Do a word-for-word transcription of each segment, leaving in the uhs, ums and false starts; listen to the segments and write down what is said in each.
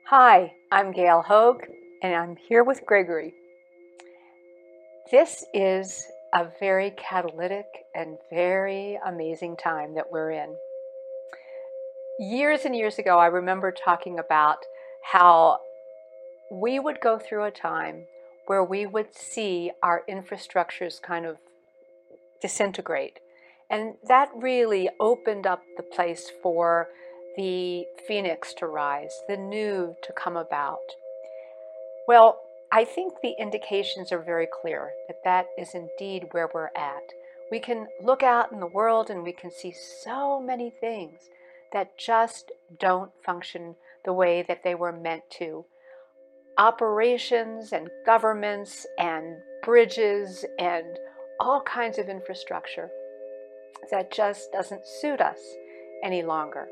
Hi, I'm Gail Hogue, and I'm here with Gregory. This is a very catalytic and very amazing time that we're in. Years and years ago, I remember talking about how we would go through a time where we would see our infrastructures kind of disintegrate. And that really opened up the place for the phoenix to rise, the new to come about. Well, I think the indications are very clear that that is indeed where we're at. We can look out in the world and we can see so many things that just don't function the way that they were meant to. Operations and governments and bridges and all kinds of infrastructure that just doesn't suit us any longer.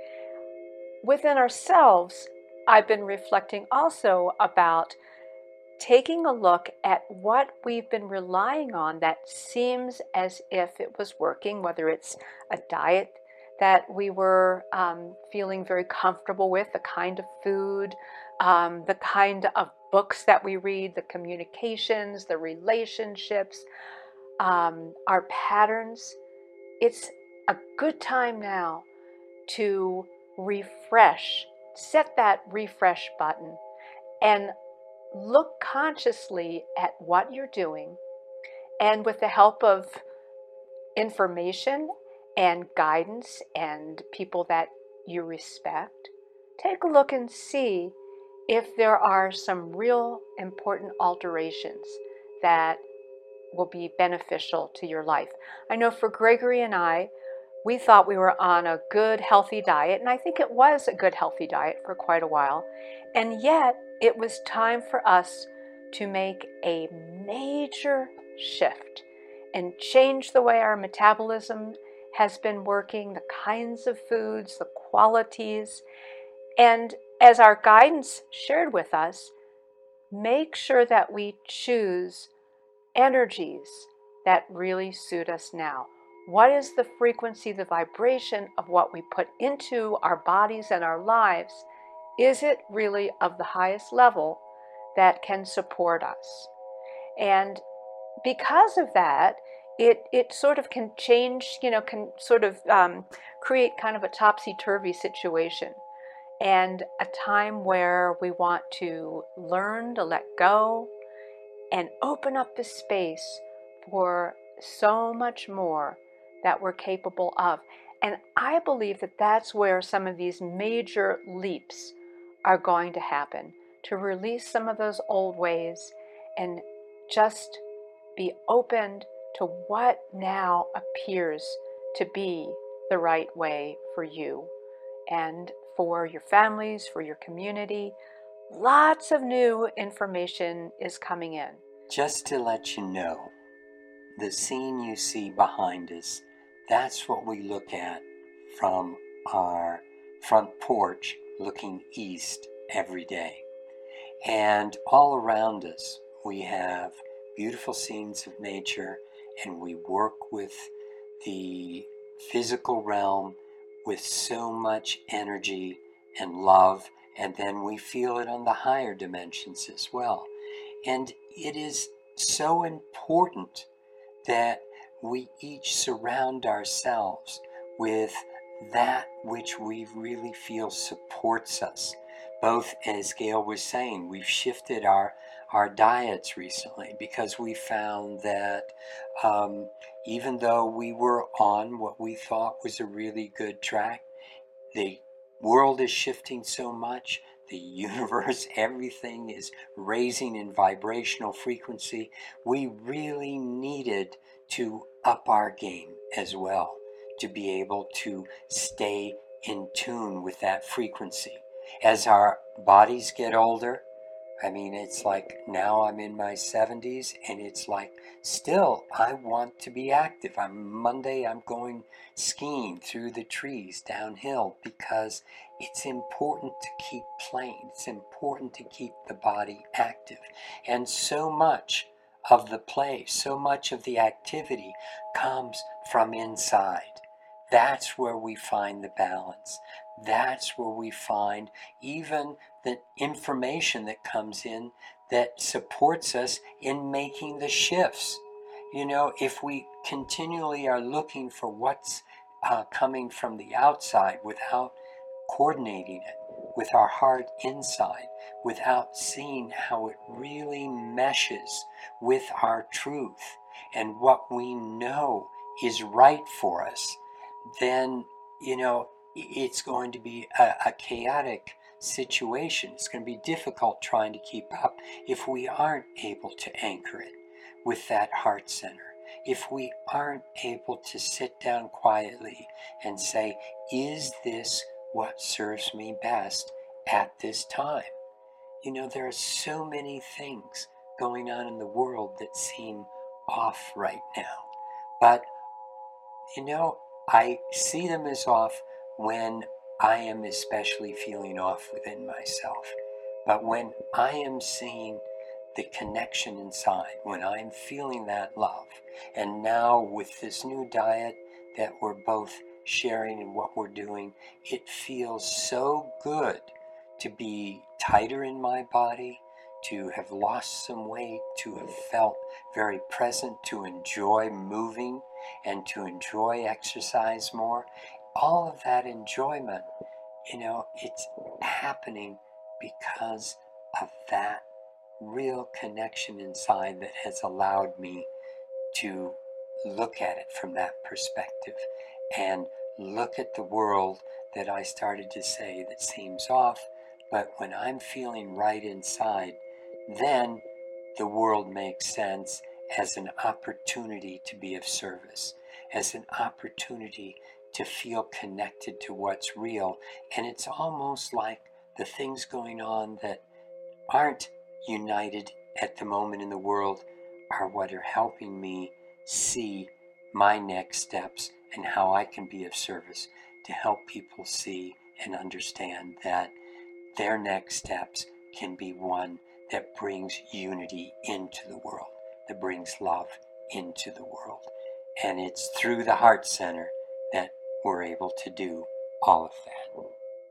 Within ourselves, I've been reflecting also about taking a look at what we've been relying on that seems as if it was working, whether it's a diet that we were um, feeling very comfortable with, the kind of food, um, the kind of books that we read, the communications, the relationships, um, our patterns. It's a good time now to refresh, set that refresh button, and look consciously at what you're doing, and with the help of information and guidance and people that you respect, take a look and see if there are some real important alterations that will be beneficial to your life. I know for Gregory and I, we thought we were on a good, healthy diet, and I think it was a good, healthy diet for quite a while. And yet, it was time for us to make a major shift and change the way our metabolism has been working, the kinds of foods, the qualities. And as our guidance shared with us, make sure that we choose energies that really suit us now. What is the frequency, the vibration of what we put into our bodies and our lives? Is it really of the highest level that can support us? And because of that, it, it sort of can change, you know, can sort of um, create kind of a topsy-turvy situation, and a time where we want to learn to let go and open up the space for so much more that we're capable of. And I believe that that's where some of these major leaps are going to happen, to release some of those old ways and just be opened to what now appears to be the right way for you and for your families, for your community. Lots of new information is coming in. Just to let you know, the scene you see behind us, that's what we look at from our front porch looking east every day. And all around us, we have beautiful scenes of nature, and we work with the physical realm with so much energy and love, and then we feel it on the higher dimensions as well. And it is so important that we each surround ourselves with that which we really feel supports us. Both, as Gail was saying, we've shifted our, our diets recently because we found that um, even though we were on what we thought was a really good track, the world is shifting so much, the universe, everything is raising in vibrational frequency. We really needed to up our game as well to be able to stay in tune with that frequency. As our bodies get older, I mean, it's like now I'm in my seventies, and it's like still I want to be active. I'm Monday, I'm going skiing through the trees downhill because it's important to keep playing. It's important to keep the body active. And so much of the play, so much of the activity comes from inside. That's where we find the balance. that's where we find even the information that comes in that supports us in making the shifts. You know, if we continually are looking for what's uh, coming from the outside without coordinating it with our heart inside, without seeing how it really meshes with our truth and what we know is right for us, then, you know, it's going to be a, a chaotic situation. It's going to be difficult trying to keep up if we aren't able to anchor it with that heart center. If we aren't able to sit down quietly and say, is this what serves me best at this time? You know, there are so many things going on in the world that seem off right now. But, you know, I see them as off when I am especially feeling off within myself. But when I am seeing the connection inside, when I'm feeling that love, and now with this new diet that we're both sharing and what we're doing, it feels so good to be tighter in my body, to have lost some weight, to have felt very present, to enjoy moving and to enjoy exercise more. All of that enjoyment, you know, it's happening because of that real connection inside that has allowed me to look at it from that perspective and look at the world that I started to say that seems off. But when I'm feeling right inside, then the world makes sense as an opportunity to be of service, as an opportunity to feel connected to what's real. And it's almost like the things going on that aren't united at the moment in the world are what are helping me see my next steps and how I can be of service to help people see and understand that their next steps can be one that brings unity into the world, that brings love into the world. And it's through the heart center that we're able to do all of that.